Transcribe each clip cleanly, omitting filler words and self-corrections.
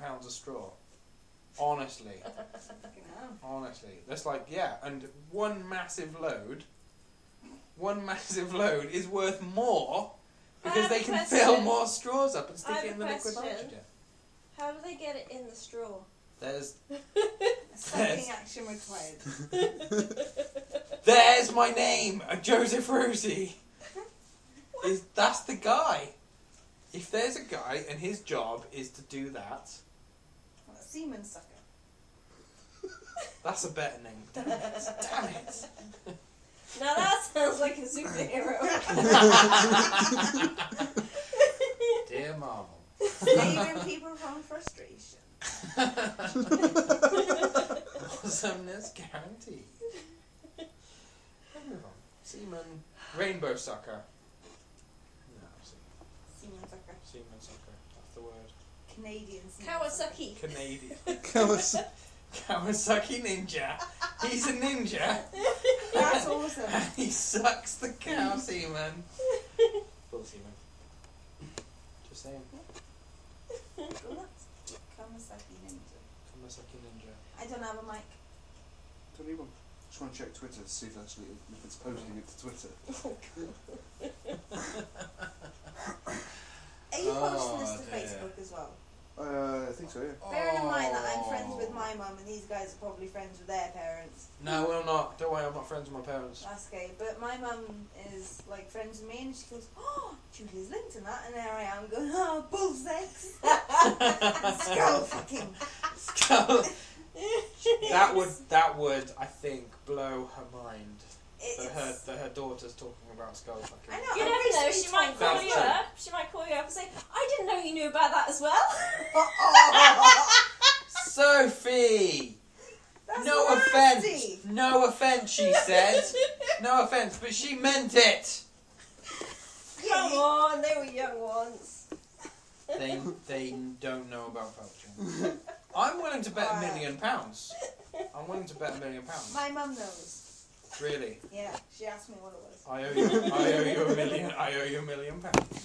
£9 a straw. Honestly. Honestly. That's like, yeah, and one massive load is worth more because they can fill more straws up and stick it in the liquid nitrogen. How do they get it in the straw? There's Sucking action required. there's my name, Joseph Rosie. That's the guy. If there's a guy and his job is to do that, Semen sucker. that's a better name. Damn it. Now that sounds like a superhero. Dear Marvel. Saving people from frustration. Awesomeness guaranteed. Let's move on. Seaman. Rainbow sucker. No, Semen sucker. seaman sucker. That's the word. Canadian semen Kawasaki. Canadian. Kawasaki. Kawasaki ninja. He's a ninja. That's awesome. And he sucks the cow semen. Full semen. Just saying. Kawasaki ninja. Kawasaki ninja. I don't have a mic. Don't even. Just want to check Twitter to see if it's posting it to Twitter. Are you posting this to dear. Facebook as well? I think so, yeah. Bearing in mind that I'm friends with my mum and these guys are probably friends with their parents. No, we're not. Don't worry, I'm not friends with my parents. That's okay. But my mum is like friends with me and she goes, oh, Julie's linked in that. And there I am going, oh, bull sex. Skull fucking. Skull. That would, I think, blow her mind. That her daughter's talking about skull fucking. I know. You I never know, recently she might told call That's you true. up. She might call you up and say, I didn't know you knew about that as well. Sophie! That's No nasty. offence! No offence, she said. No offence, but she meant it! Come on, they were young once. They don't know about poaching. I'm willing to bet £1 million. I'm willing to bet £1 million. My mum knows. Really? Yeah, she asked me what it was. I owe you £1 million. I owe you £1 million.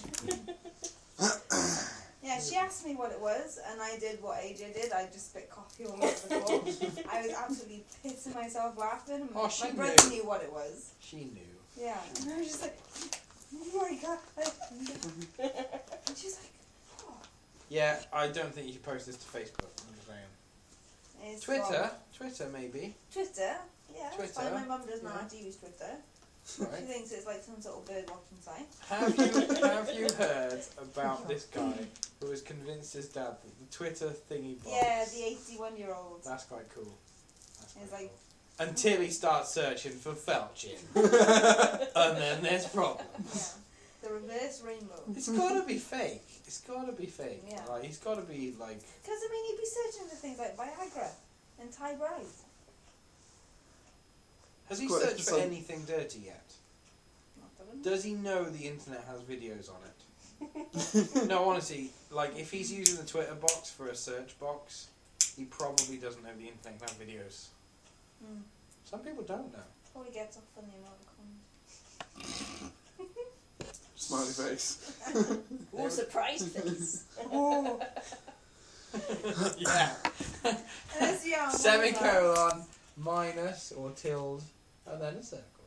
Yeah, she asked me what it was, and I did what AJ did. I just spit coffee all over the floor. I was absolutely pissing myself laughing. Oh, she my brother knew. knew what it was. She knew. Yeah, and I was just like, oh my god. And she's like, oh. Yeah, I don't think you should post this to Facebook. I'm just saying. It's Twitter? wrong. Twitter, maybe. Twitter? Yeah, it's Twitter, fine. My mum doesn't know yeah. how to use Twitter. She Right. thinks it's like some sort of bird watching site. Have you heard about this guy who has convinced his dad that the Twitter thingy box? Yeah, the 81-year-old. That's quite cool. That's quite It's like, cool. Until he starts searching for felching. And then there's problems. yeah, the reverse rainbow. It's gotta be fake. It's gotta be fake. Yeah. Like, he's gotta be like... Because, I mean, he'd be searching for things like Viagra and Thai brides. Has he Quite searched for some- anything dirty yet? Not that I know. Does he know the internet has videos on it? No, honestly, like, if he's using the Twitter box for a search box, he probably doesn't know the internet can have videos. Hmm. Some people don't know. Probably gets off on the emoticons. Smiley face. Oh, surprise face. Oh, Yeah. that's yeah. Semicolon, minus, or tilde, and then a circle.